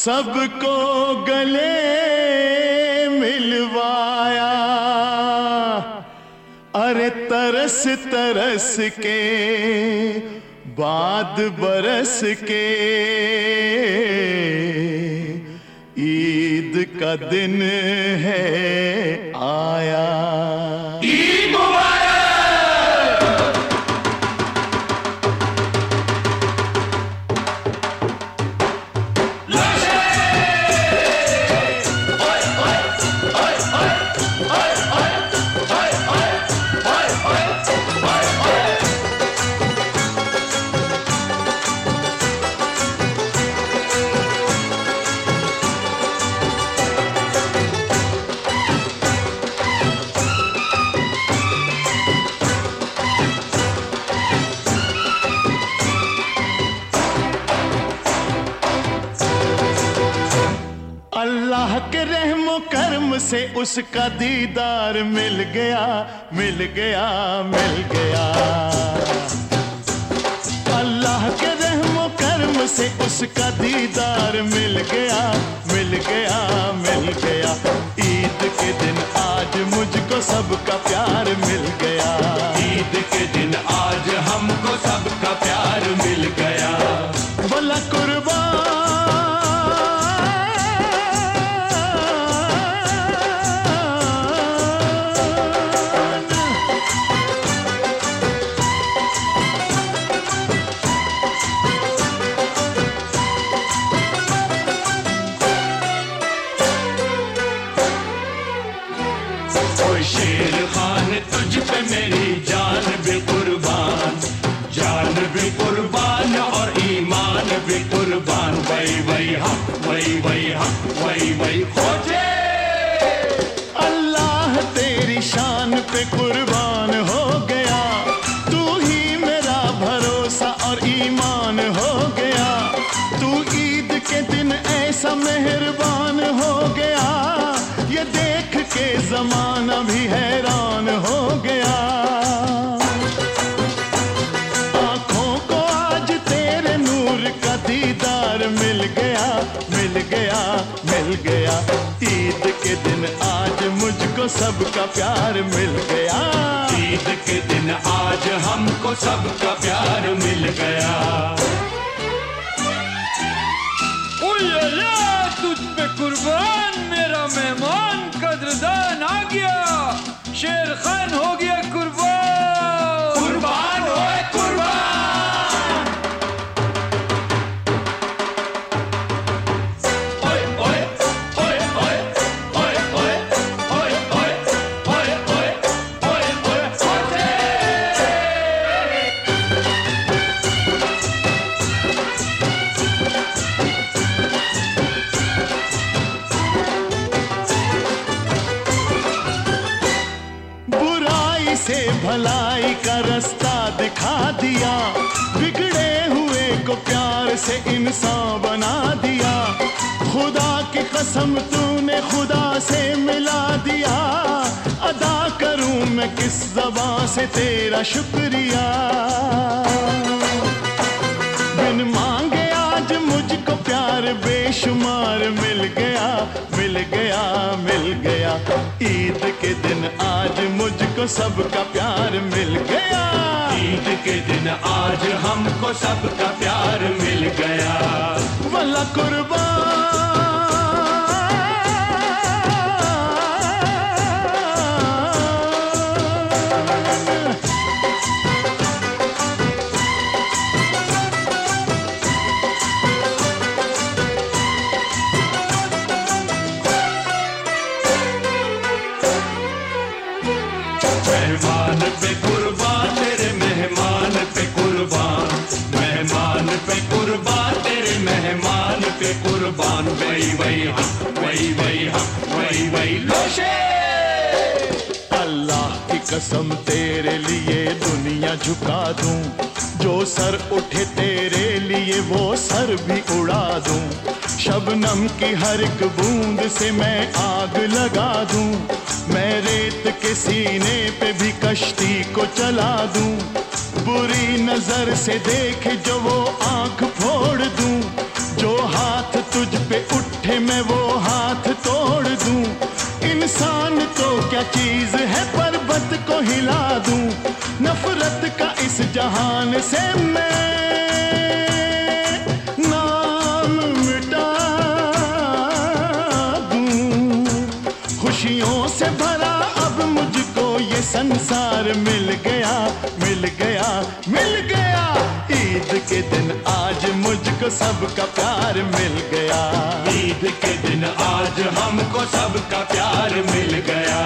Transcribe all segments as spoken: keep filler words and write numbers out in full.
सबको गले मिलवाया, अरे तरस तरस के बाद बरस के ईद का दिन है आया। ईद मुबारक। अल्लाह के रहमो करम से उसका दीदार मिल गया, मिल गया, मिल गया। अल्लाह के रहमो करम से उसका दीदार मिल गया, मिल गया, मिल गया। ईद के दिन आज मुझको सबका प्यार मिल गया, ईद के दिन आज हमको सबका प्यार मिल गया। भला कुर्बान शेर खान तुझ पे मेरी जान भी कुर्बान, जान भी कुर्बान और ईमान भी कुर्बान। वही वही हक, वही वही हक, वही वही खोजे। अल्लाह तेरी शान पे कुर्बान हो गया, तू ही मेरा भरोसा और ईमान हो गया। तू ईद के दिन ऐसा मेहरबान हो गया, ये देख के जमाना भी हैरान हो गया। आंखों को आज तेरे नूर का दीदार मिल गया, मिल गया, मिल गया। ईद के दिन आज मुझको सबका प्यार मिल गया, ईद के दिन आज हमको सबका प्यार मिल गया। तुझ पे कुर्बान मेरा मेहमान कदरदान आ गया, शेर खान हो गया कुर्बान। कुर्बान होए कुर्बान। ओए ओए ओए ओए ओए ओए ओए ओए ओए ओए ओए ओए। बुराई से भलाई का रास्ता दिखा दिया, बिगड़े हुए को प्यार से इंसान बना दिया। खुदा की कसम तूने खुदा से मिला दिया, अदा करूं मैं किस ज़बान से तेरा शुक्रिया। बिन मांगे आज मुझको प्यार बेशुमार मिल गया, मिल गया, मिल गया। ईद के दिन आज मुझको सबका प्यार मिल गया, ईद के दिन आज हमको सबका प्यार मिल गया। वल्ला कुर्बान। मेहमान पे कुर्बान तेरे मेहमान पे कुर्बान, मेहमान पे कुर्बान तेरे मेहमान पे कुर्बान। वही वही हक, वही वही हक, वही वही लोशे। अल्लाह की कसम तेरे लिए दुनिया झुका दूं, जो सर उठे तेरे लिए वो सर भी उड़ा दूं। शबनम की हर एक बूंद से मैं आग लगा दूं, मैं रेत के सीने पे भी कश्ती को चला दूं। बुरी नजर से देखे जो वो आंख फोड़ दूं, जो हाथ तुझ पे उठ एहसान तो क्या चीज है पर्वत को हिला दूं, नफरत का इस जहान से मैं नाम मिटा दूं। खुशियों से भरा अब मुझको ये संसार मिल गया, मिल गया, मिल गया। ईद के दिन आज मुझको सबका प्यार मिल गया, ईद के दिन आज हमको सबका प्यार मिल गया।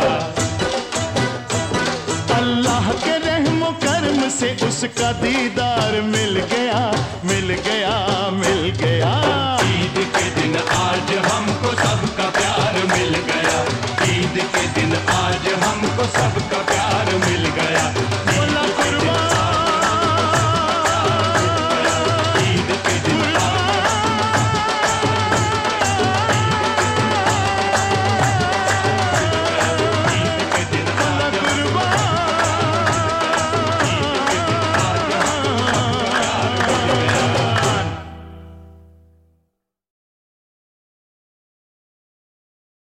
अल्लाह के रहमो करम से उसका दीदार मिल गया, मिल गया, मिल गया। ईद के दिन आज हमको सबका प्यार मिल गया, ईद के दिन आज हमको सबका